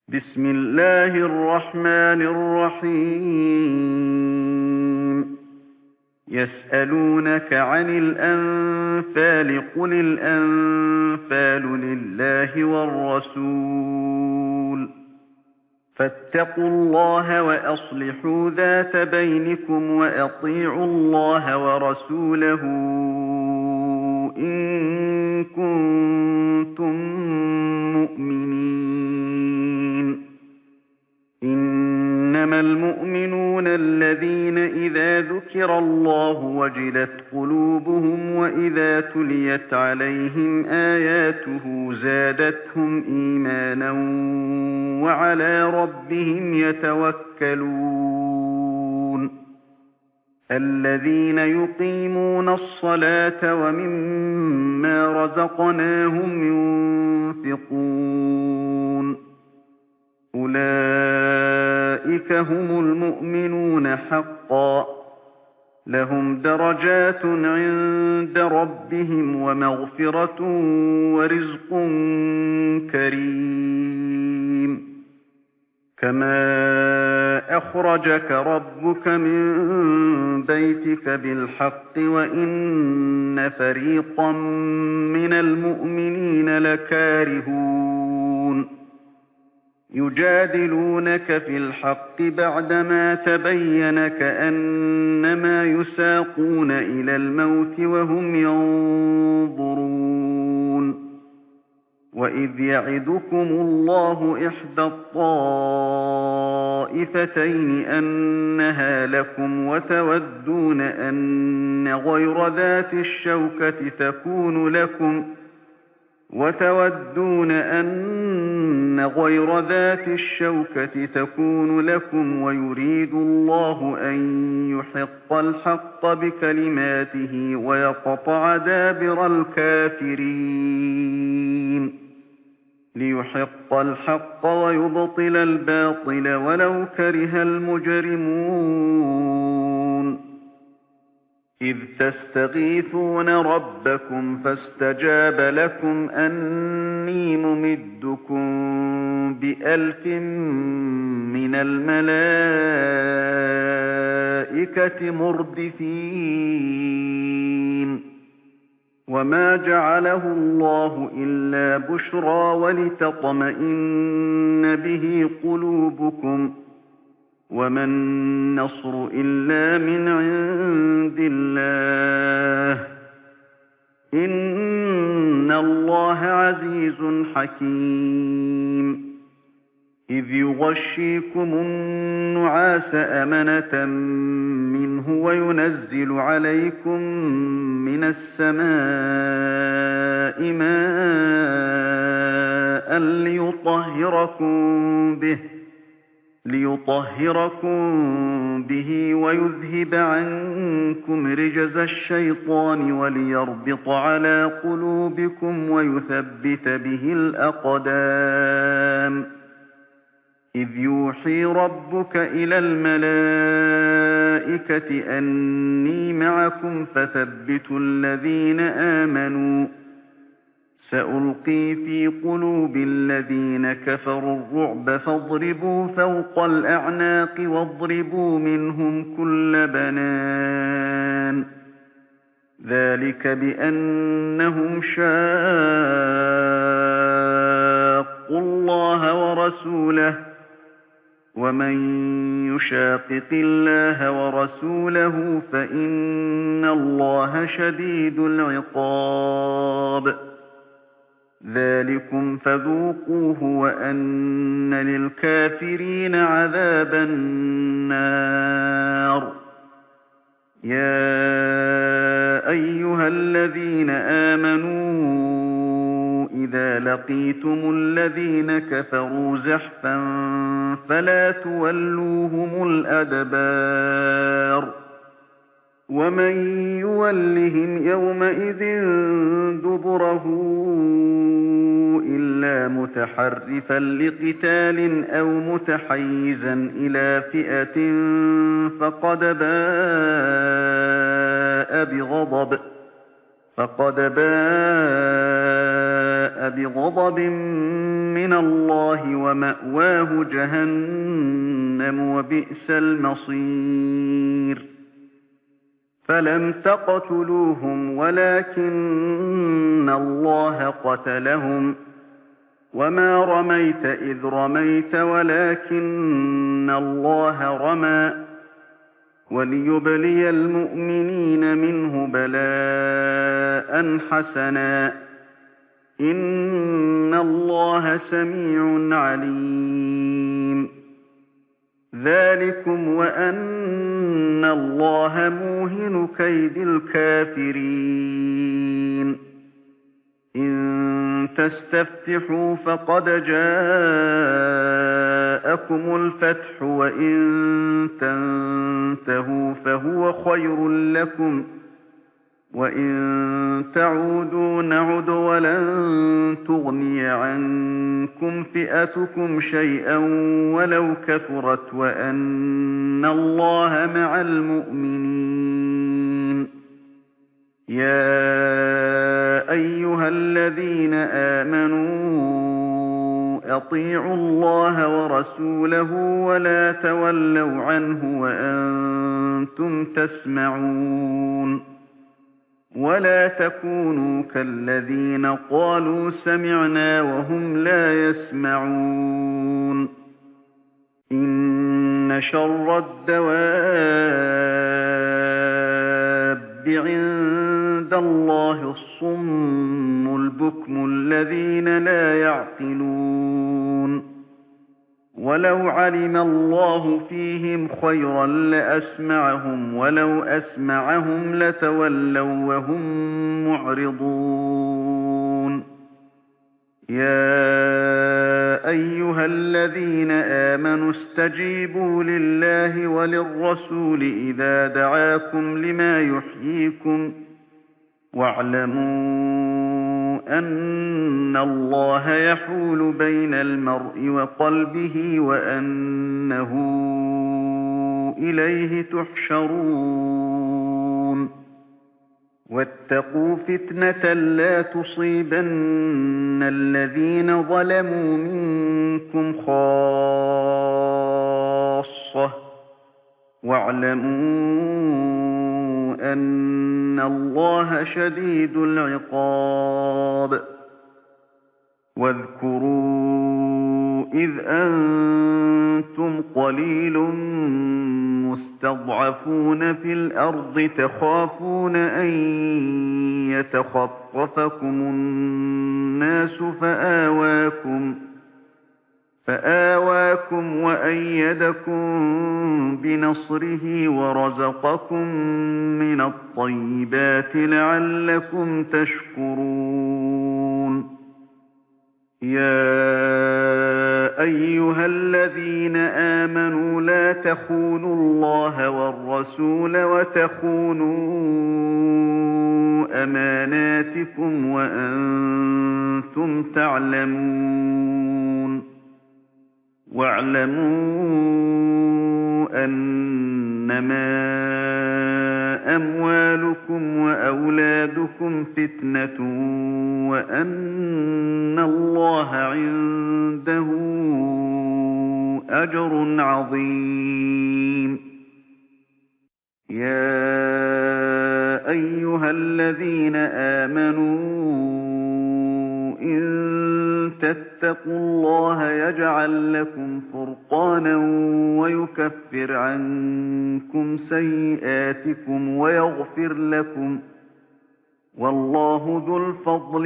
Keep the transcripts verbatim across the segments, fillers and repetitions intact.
بسم الله الرحمن الرحيم يسألونك عن الأنفال قل الأنفال لله والرسول فاتقوا الله وأصلحوا ذات بينكم وأطيعوا الله ورسوله إن كنتم مؤمنين إنما المؤمنون الذين إذا ذكر الله وجلت قلوبهم وإذا تليت عليهم آياته زادتهم إيمانا وعلى ربهم يتوكلون الذين يقيمون الصلاة ومما رزقناهم ينفقون أولئك هم المؤمنون حقا لهم درجات عند ربهم ومغفرة ورزق كريم كما أخرجك ربك من بيتك بالحق وإن فريقا من المؤمنين لكارهون يجادلونك في الحق بعدما تبين كأنما يساقون إلى الموت وهم ينظرون وإذ يعدكم الله إحدى الطائفتين أنها لكم وتودون أن غير ذات الشوكة تكون لكم وتودون أن غير ذات الشوكة تكون لكم ويريد الله أن يحق الحق بكلماته ويقطع دابر الكافرين ليحق الحق ويبطل الباطل ولو كره المجرمون إذ تستغيثون ربكم فاستجاب لكم أني ممدكم بألف من الملائكة مردفين وما جعله الله إلا بشرى ولتطمئن به قلوبكم وما النصر إلا من عند الله إن الله عزيز حكيم إذ يغشيكم النعاس أمنة منه وينزل عليكم من السماء ماء ليطهركم به ليطهركم به ويذهب عنكم رجز الشيطان وليربط على قلوبكم ويثبت به الأقدام إذ يوحي ربك إلى الملائكة أني معكم فثبتوا الذين آمنوا سألقي في قلوب الذين كفروا الرعب فاضربوا فوق الأعناق واضربوا منهم كل بنان ذلك بأنهم شاقوا الله ورسوله ومن يشاقق الله ورسوله فإن الله شديد العقاب ذلكم فذوقوه وأن للكافرين عذاب النار يا أيها الذين آمنوا إذا لقيتم الذين كفروا زحفا فلا تولوهم الأدبار ومن يولهم يومئذ دبره إلا متحرفا لقتال أو متحيزا إلى فئة فقد باء بغضب فقد باء فباء بغضب من الله ومأواه جهنم وبئس المصير فلم تقتلوهم ولكن الله قتلهم وما رميت إذ رميت ولكن الله رمى وليبلي المؤمنين منه بلاء حسنا إن الله سميع عليم ذلكم وأن الله موهن كيد الكافرين إن تستفتحوا فقد جاءكم الفتح وإن تنتهوا فهو خير لكم وإن تعودوا نعد ولن تغني عنكم فئتكم شيئا ولو كثرت وأن الله مع المؤمنين يا أيها الذين آمنوا أطيعوا الله ورسوله ولا تولوا عنه وأنتم تسمعون ولا تكونوا كالذين قالوا سمعنا وهم لا يسمعون إن شر الدواب عند الله الصم البكم الذين لا يعقلون ولو علم الله فيهم خيرا لأسمعهم ولو أسمعهم لتولوا وهم معرضون يا أيها الذين آمنوا استجيبوا لله وللرسول إذا دعاكم لما يحييكم واعلموا أن الله يحول بين المرء وقلبه وأنه إليه تحشرون واتقوا فتنة لا تصيبن الذين ظلموا منكم خاصة واعلموا أن الله شديد العقاب واذكروا إذ أنتم قليل مستضعفون في الأرض تخافون أن يتخطفكم الناس فآواكم فآواكم وأيدكم بنصره ورزقكم من الطيبات لعلكم تشكرون يا أيها الذين آمنوا لا تخونوا الله والرسول وتخونوا أماناتكم وأنتم تعلمون واعلموا أنما أموالكم وأولادكم فتنة وأن الله عنده أجر عظيم يا أيها الذين آمنوا إن تتقوا الله يجعل لكم فرقانا ويكفر عنكم سيئاتكم ويغفر لكم والله ذو الفضل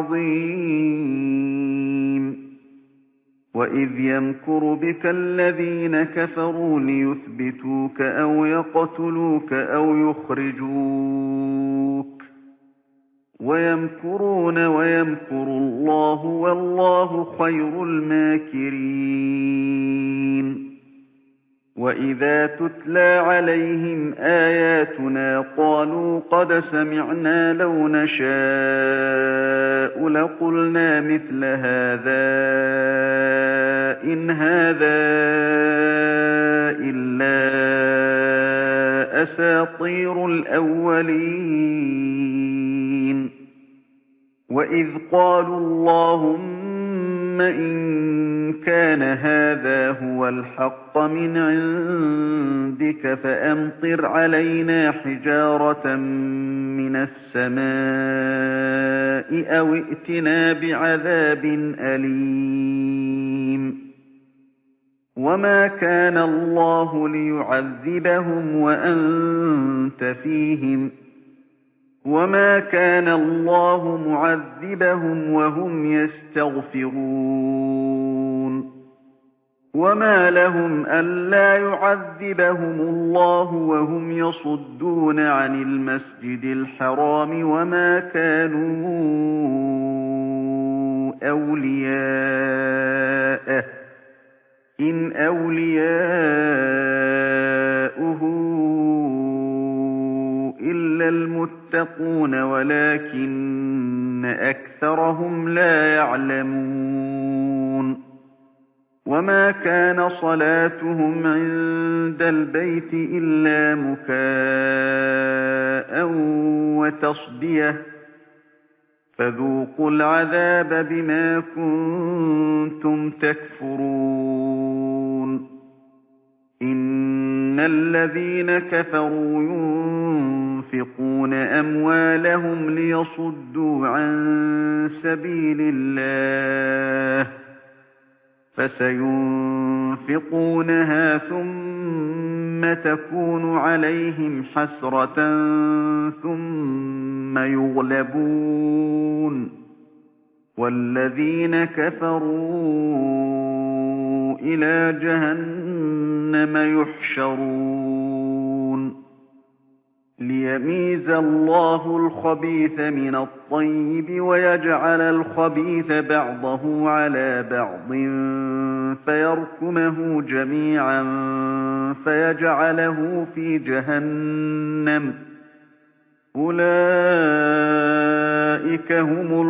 العظيم وإذ يمكر بك الذين كفروا ليثبتوك أو يقتلوك أو يخرجوك ويمكرون ويمكر الله والله خير الماكرين وإذا تتلى عليهم آياتنا قالوا قد سمعنا لو نشاء لقلنا مثل هذا إن هذا إلا أساطير الأولين وإن وَإِذْ قَالُوا اللَّهُمَّ إِن كَانَ هَٰذَا هُوَ الْحَقَّ مِنْ عِندِكَ فَأَمْطِرْ عَلَيْنَا حِجَارَةً مِّنَ السَّمَاءِ أَوِ ائْتِنَا بِعَذَابٍ أَلِيمٍ وَمَا كَانَ اللَّهُ لِيُعَذِّبَهُمْ وَأَنتَ فِيهِمْ وَمَا كَانَ اللَّهُ مُعَذِّبَهُمْ وَهُمْ يَسْتَغْفِرُونَ وَمَا لَهُمْ أَلَّا يُعَذِّبَهُمُ اللَّهُ وَهُمْ يَصُدُّونَ عَنِ الْمَسْجِدِ الْحَرَامِ وَمَا كَانُوا أَوْلِيَاءَهُ إِنْ أَوْلِيَاؤُهُ إِلَّا الْمُتَّقُونَ وَلَٰكِنَّ أَكْثَرَهُمْ لَا يَعْلَمُونَ وَمَا كَانَ صَلَاتُهُمْ عِندَ الْبَيْتِ إِلَّا مُكَاءً وَتَصْدِيَةً فَذُوقُوا الْعَذَابَ بِمَا كُنتُمْ تَكْفُرُونَ إِنَّ الَّذِينَ كَفَرُوا يُنفِقُونَ أَمْوَالَهُمْ لِيَصُدُّوا عَن سَبِيلِ اللَّهِ فَسَيُنفِقُونَهَا ثُمَّ تَكُونُ عَلَيْهِمْ حَسْرَةً ثُمَّ يُغْلَبُونَ وَالَّذِينَ كَفَرُوا إِلَىٰ جَهَنَّمَ يُحْشَرُونَ لِيَمِيزَ اللَّهُ الْخَبِيثَ مِنَ الطَّيِّبِ وَيَجْعَلَ الْخَبِيثَ بَعْضَهُ عَلَىٰ بَعْضٍ فَيَرْكُمَهُ جَمِيعًا فَيَجْعَلَهُ فِي جَهَنَّمَ ۚ أُولَٰئِكَ هُمُ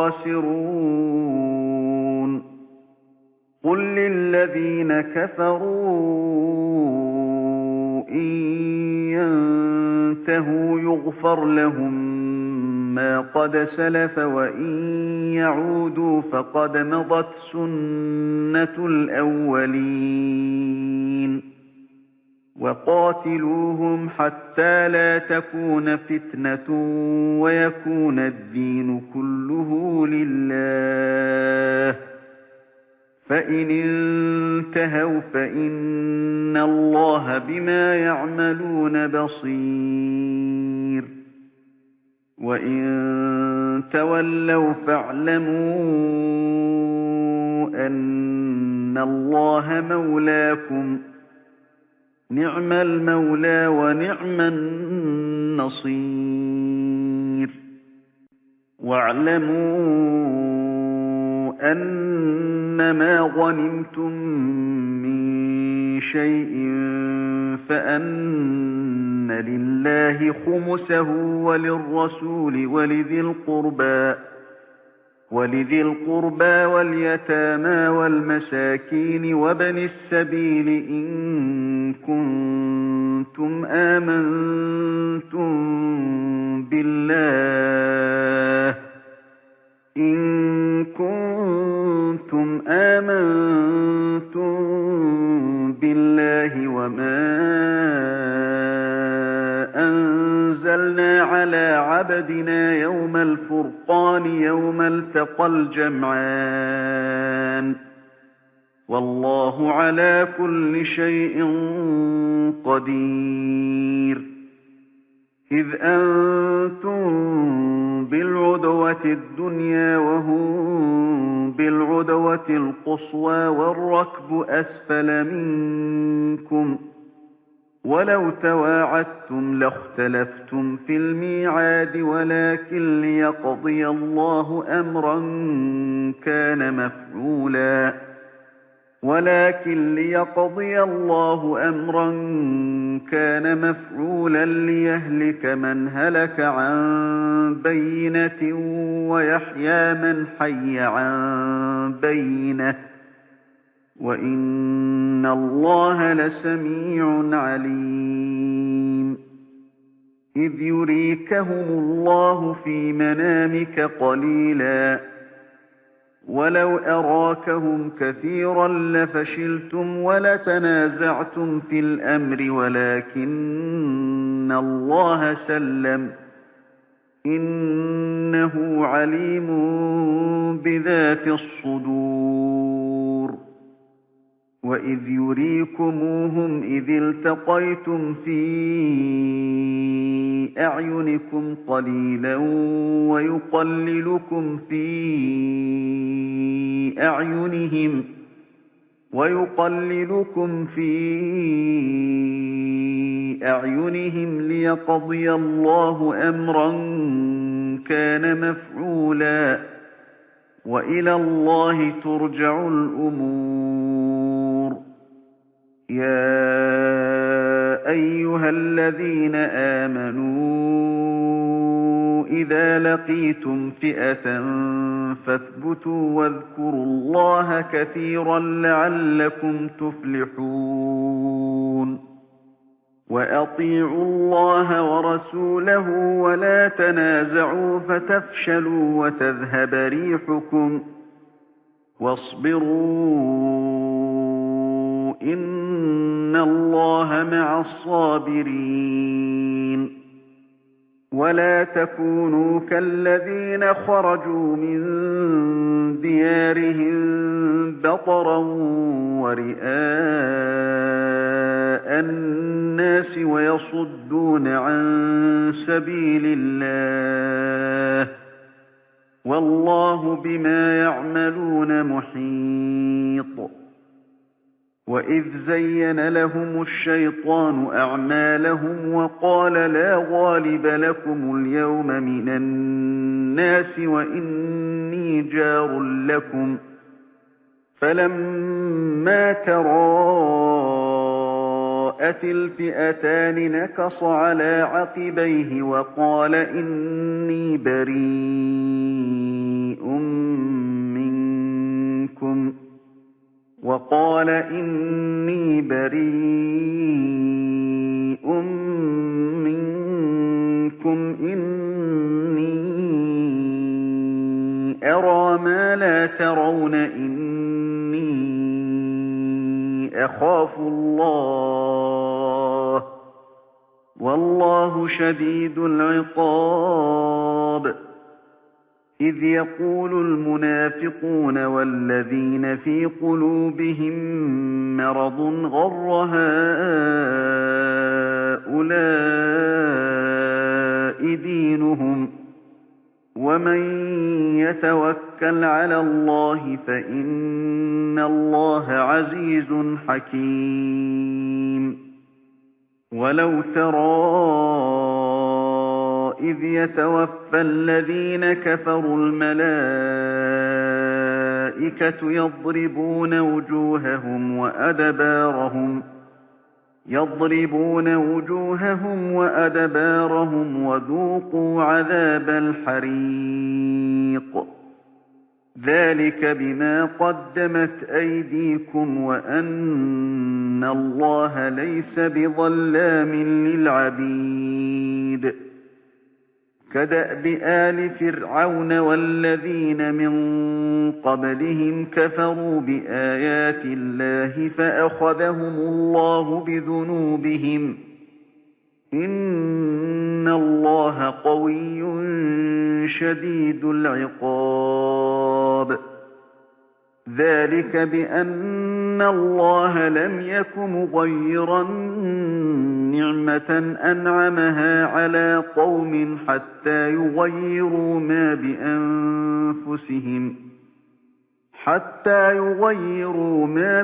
الْخَاسِرُونَ قُل لِّلَّذِينَ كَفَرُوا إِن يَنتَهُوا يُغْفَرْ لَهُم مَّا قَدْ سَلَفَ وَإِن يَعُودُوا فَقَدْ مَضَتْ سُنَّتُ الْأَوَّلِينَ وَقَاتِلُوهُمْ حَتَّىٰ لَا تَكُونَ فِتْنَةٌ وَيَكُونَ الدِّينُ كُلُّهُ لِلَّهِ ۖ فَإِنِ انتَهَوْا فَإِنَّ اللَّهَ بِمَا يَعْمَلُونَ بَصِيرٌ وَإِن تَوَلَّوْا فَاعْلَمُوا أَنَّ اللَّهَ مَوْلَاكُمْ ۚ نِعْمَ الْمَوْلَىٰ وَنِعْمَ النَّصِيرُ وَاعْلَمُوا أَنَّمَا غَنِمْتُم مِّن شَيْءٍ فَأَنَّ لِلَّهِ خُمُسَهُ وَلِلرَّسُولِ وَلِذِي الْقُرْبَىٰ وَالْيَتَامَىٰ وَالْمَسَاكِينِ وَابْنِ السَّبِيلِ إِن كُنتُمْ آمَنتُم بِاللَّهِ إِن كُنتُمْ آمَنتُم بِاللَّهِ وَمَا أَنزَلْنَا عَلَىٰ عَبْدِنَا يَوْمَ الْفُرْقَانِ يَوْمَ الْتَقَى الْجَمْعَانِ ۗ وَاللَّهُ عَلَىٰ كُلِّ شَيْءٍ قَدِيرٌ إِذْ أَنتُم بِالْعُدْوَةِ الدُّنْيَا وَهُم بِالْعُدْوَةِ الْقُصْوَىٰ وَالرَّكْبُ أَسْفَلَ مِنكُمْ ۚ وَلَوْ تَوَاعَدتُّمْ لَاخْتَلَفْتُمْ فِي الْمِيعَادِ وَلَٰكِن لِّيَقْضِيَ اللَّهُ أَمْرًا كَانَ مَفْعُولًا وَلَٰكِن لِّيَقْضِيَ اللَّهُ أَمْرًا كَانَ مَفْعُولًا لِّيَهْلِكَ مَنْ هَلَكَ عَن بَيِّنَةٍ وَيَحْيَىٰ مَنْ حَيَّ عَن بَيِّنَةٍ ۗ وَإِنَّ اللَّهَ لَسَمِيعٌ عَلِيمٌ إذ يريكهم الله في منامك قليلا ولو أراكهم كثيرا لفشلتم ولتنازعتم في الأمر ولكن الله سلم إنه عليم بذات الصدور وإذ يريكموهم إذ التقيتم في أعينكم قليلا ويقللكم في أعينهم ويقللكم في أعينهم ليقضي الله أمرا كان مفعولا وإلى الله ترجع الأمور يا أيها الذين آمنوا إذا لقيتم فئة فاثبتوا واذكروا الله كثيرا لعلكم تفلحون وأطيعوا الله ورسوله ولا تنازعوا فتفشلوا وتذهب ريحكم واصبروا إن الله مع الصابرين ولا تكونوا كالذين خرجوا من ديارهم بطرا ورئاء الناس ويصدون عن سبيل الله والله بما يعملون محيط وإذ زين لهم الشيطان أعمالهم وقال لا غالب لكم اليوم من الناس وإني جار لكم فلما تراءت الفئتان نكص على عقبيه وقال إني بريء منكم وقال إني بريء منكم إني أرى ما لا ترون إني أخاف الله والله شديد العقاب إذ يقول المنافقون والذين في قلوبهم مرض غر هؤلاء دينهم ومن يتوكل على الله فإن الله عزيز حكيم ولو ترى إذ يتوفى الذين كفروا الملائكة يضربون وجوههم وأدبارهم يضربون وجوههم وأدبارهم وذوقوا عذاب الحريق ذلك بما قدمت أيديكم وأن الله ليس بظلام للعبيد كدأب آل فرعون والذين من قبلهم كفروا بآيات الله فأخذهم الله بذنوبهم إن الله قوي شديد العقاب ذلك بأن الله لم يك مغيرا نعمة أنعمها على قوم حتى يغيروا ما بأنفسهم حتى يغيروا ما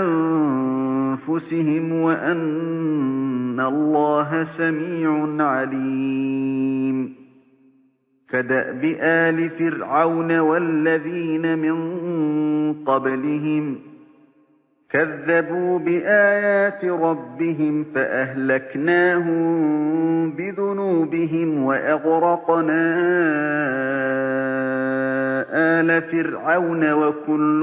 بأنفسهم وأن الله سميع عليم كدأب آل فرعون والذين من قبلهم كذبوا بآيات ربهم فأهلكناهم بذنوبهم وأغرقنا آل فرعون وكل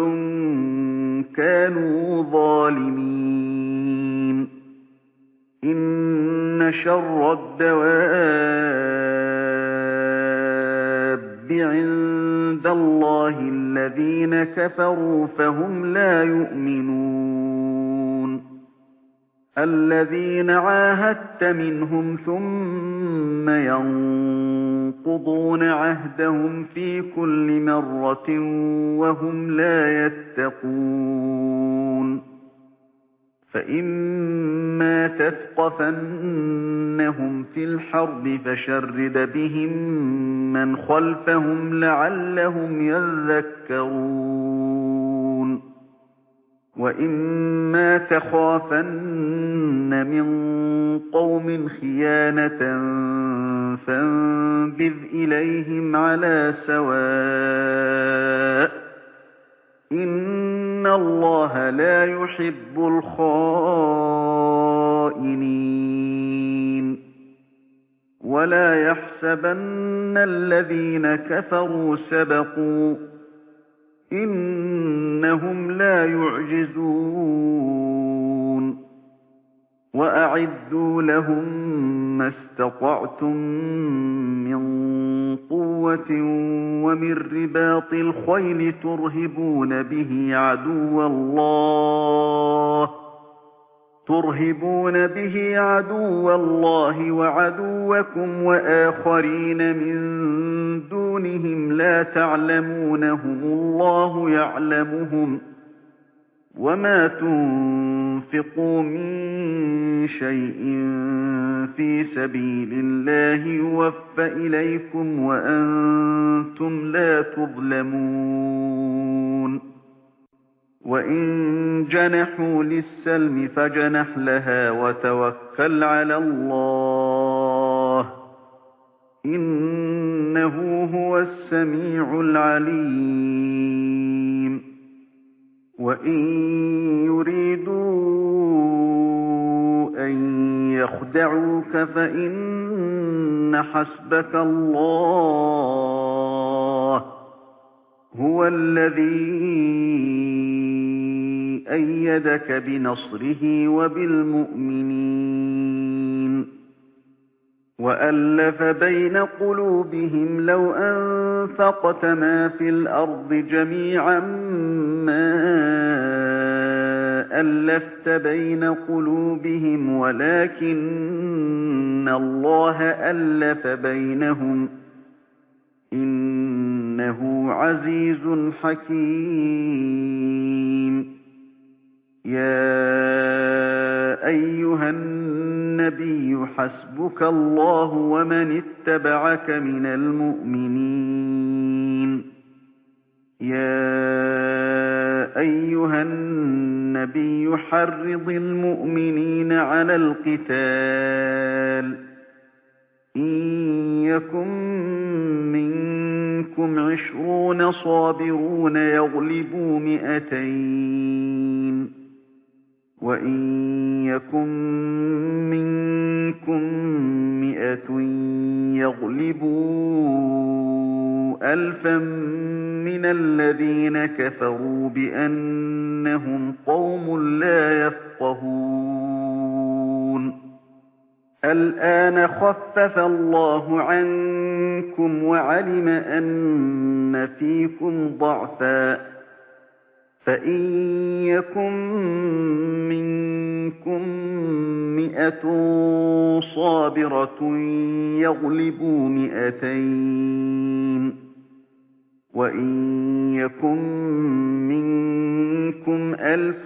كانوا ظالمين إن إِنَّ شَرَّ الدَّوَابِّ عِندَ اللَّهِ الَّذِينَ كَفَرُوا فَهُمْ لَا يُؤْمِنُونَ الَّذِينَ عَاهَدتَّ مِنْهُمْ ثُمَّ يَنقُضُونَ عَهْدَهُمْ فِي كُلِّ مَرَّةٍ وَهُمْ لَا يَتَّقُونَ فَإِمَّا تَثْقَفَنَّهُمْ فِي الْحَرْبِ فَشَرِّدْ بِهِم مَّنْ خَلْفَهُمْ لَعَلَّهُمْ يَذَّكَّرُونَ وَإِمَّا تَخَافَنَّ مِن قَوْمٍ خِيَانَةً فَانبِذْ إِلَيْهِمْ عَلَىٰ سَوَاءٍ ۚ إِنَّ اللَّهَ لَا يُحِبُّ الْخَائِنِينَ وَلَا يَحْسَبَنَّ الَّذِينَ كَفَرُوا سَبَقُوا ۚ إِنَّهُمْ لَا يُعْجِزُونَ وَأَعِدُّوا لَهُم مَّا اسْتَطَعْتُم مِّن قُوَّةٍ وَمِن رِّبَاطِ الْخَيْلِ تُرْهِبُونَ بِهِ عَدُوَّ اللَّهِ تُرْهِبُونَ بِهِ عَدُوَّ اللَّهِ وَعَدُوَّكُمْ وَآخَرِينَ مِن دُونِهِمْ لَا تَعْلَمُونَهُمُ اللَّهُ يَعْلَمُهُمْ ۚ وَمَا تُنفِقُوا مِن شَيْءٍ فِي سَبِيلِ اللَّهِ يُوَفَّ إِلَيْكُمْ وَأَنتُمْ لَا تُظْلَمُونَ وَإِن جَنَحُوا لِلسَّلْمِ فَاجْنَحْ لَهَا وَتَوَكَّلْ عَلَى اللَّهِ ۚ إِنَّهُ هُوَ السَّمِيعُ الْعَلِيمُ وَإِن يُرِيدُوا أَن يَخْدَعُوكَ فَإِنَّ حَسْبَكَ اللَّهُ ۚ هُوَ الَّذِي أَيَّدَكَ بِنَصْرِهِ وَبِالْمُؤْمِنِينَ وَأَلَّفَ بَيْنَ قُلُوبِهِمْ لَوْ أَنفَقْتَ مَا فِي الْأَرْضِ جَمِيعًا مَّا أَلَّفْتَ بَيْنَ قُلُوبِهِمْ وَلَٰكِنَّ اللَّهَ أَلَّفَ بَيْنَهُمْ ۚ إِنَّهُ عَزِيزٌ حَكِيمٌ يَا أَيُّهَا النَّبِيُّ حَسْبُكَ اللَّهُ وَمَنِ اتَّبَعَكَ مِنَ الْمُؤْمِنِينَ يَا أَيُّهَا النَّبِيُّ حَرِّضِ الْمُؤْمِنِينَ عَلَى الْقِتَالِ ۚ إِن يَكُن مِّنكُمْ عِشْرُونَ صَابِرُونَ يَغْلِبُوا مِائَتَيْنِ ۚ وَإِن يَكُن مِّنكُم مِّائَةٌ يَغْلِبُوا أَلْفًا مِّنَ الَّذِينَ كَفَرُوا بِأَنَّهُمْ قَوْمٌ لَّا يَفْقَهُونَ الْآنَ خَفَّفَ اللَّهُ عَنكُمْ وَعَلِمَ أَنَّ فِيكُمْ ضَعْفًا ۚ فَإِن يَكُن مِّنكُم مِّائَةٌ صَابِرَةٌ يَغْلِبُوا مِائَتَيْنِ ۚ وَإِن يَكُن مِّنكُمْ أَلْفٌ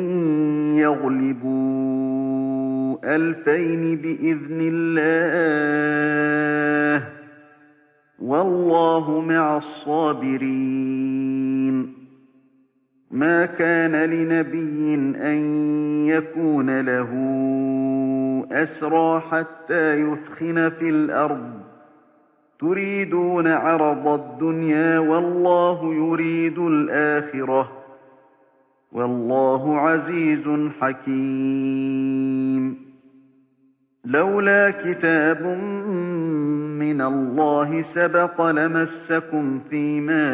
يَغْلِبُوا أَلْفَيْنِ بِإِذْنِ اللَّهِ ۗ وَاللَّهُ مَعَ الصَّابِرِينَ مَا كَانَ لِنَبِيٍّ أَن يَكُونَ لَهُ أَسْرَىٰ حَتَّىٰ يُثْخِنَ فِي الْأَرْضِ ۚ تُرِيدُونَ عَرَضَ الدُّنْيَا وَاللَّهُ يُرِيدُ الْآخِرَةَ ۗ وَاللَّهُ عَزِيزٌ حَكِيمٌ لَّوْلَا كِتَابٌ مِّنَ اللَّهِ سَبَقَ لَمَسَّكُمْ فِيمَا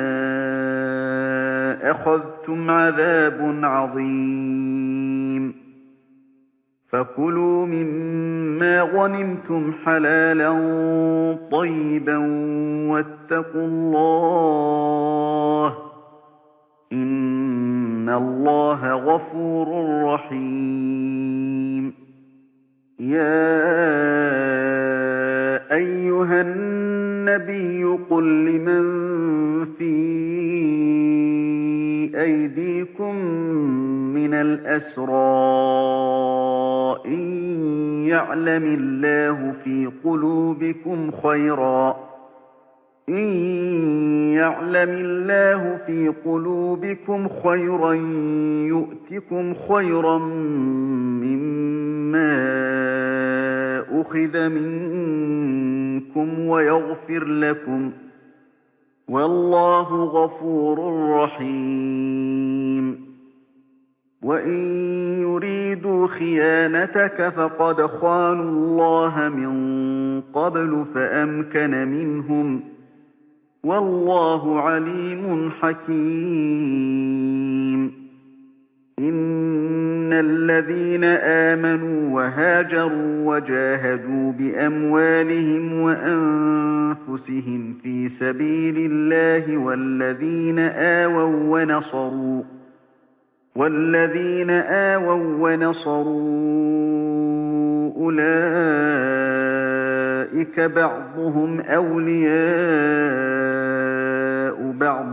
أَخَذْتُمْ عَذَابٌ عَظِيمٌ فَكُلُوا مِمَّا مما غنمتم حلالا طيبا واتقوا الله إن الله غفور رحيم يا أيها النبي قل لمن في أيديكم من الأسرى إن يعلم الله في قلوبكم خيرا إن يعلم الله في قلوبكم خيرا يؤتكم خيرا مما أخذ منكم ويغفر لكم والله غفور رحيم وإن يريدوا خيانتك فقد خانوا الله من قبل فأمكن منهم والله عليم حكيم إن الذين آمنوا وهاجروا وجاهدوا بأموالهم وأنفسهم في سبيل الله والذين آووا ونصروا والذين آووا ونصروا أولئك بعضهم أولياء بعض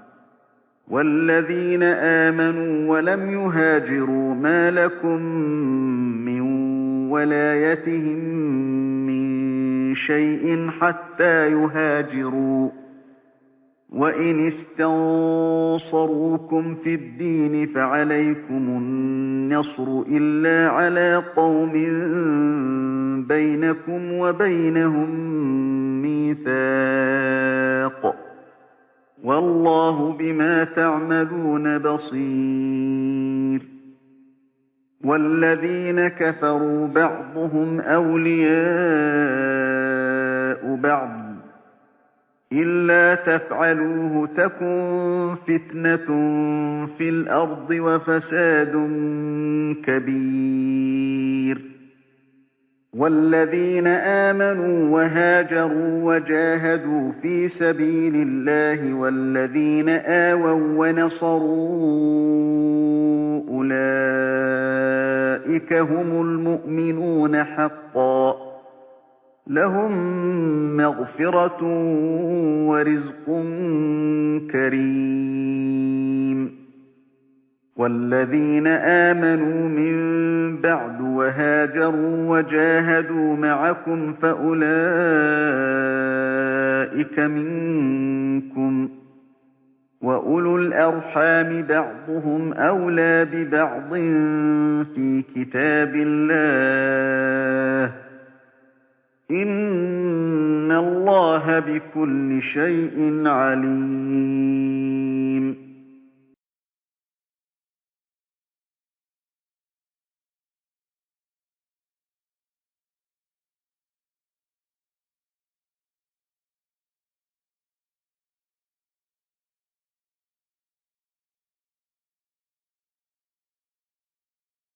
والذين آمنوا ولم يهاجروا ما لكم من ولايتهم من شيء حتى يهاجروا وإن استنصروكم في الدين فعليكم النصر إلا على قوم بينكم وبينهم ميثاق والله بما تعملون بصير والذين كفروا بعضهم أولياء بعض إلا تفعلوه تكن فتنة في الأرض وفساد كبير والذين آمنوا وهاجروا وجاهدوا في سبيل الله والذين آووا ونصروا أولئك هم المؤمنون حقا لهم مغفرة ورزق كريم والذين آمنوا من بعد وهاجروا وجاهدوا معكم فأولئك منكم وأولو الأرحام بعضهم أولى ببعض في كتاب الله إن الله بكل شيء عليم